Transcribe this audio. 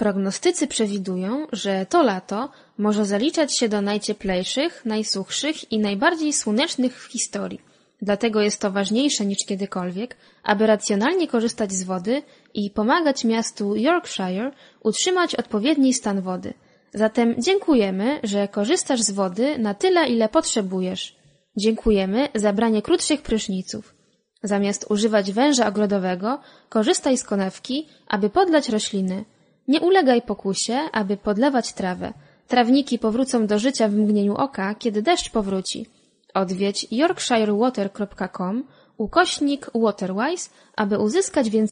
Prognostycy przewidują, że to lato może zaliczać się do najcieplejszych, najsuchszych i najbardziej słonecznych w historii. Dlatego jest to ważniejsze niż kiedykolwiek, aby racjonalnie korzystać z wody i pomagać miastu Yorkshire utrzymać odpowiedni stan wody. Zatem dziękujemy, że korzystasz z wody na tyle, ile potrzebujesz. Dziękujemy za branie krótszych pryszniców. Zamiast używać węża ogrodowego, korzystaj z konewki, aby podlać rośliny. Nie ulegaj pokusie, aby podlewać trawę. Trawniki powrócą do życia w mgnieniu oka, kiedy deszcz powróci. Odwiedź yorkshirewater.com/waterwise, aby uzyskać więcej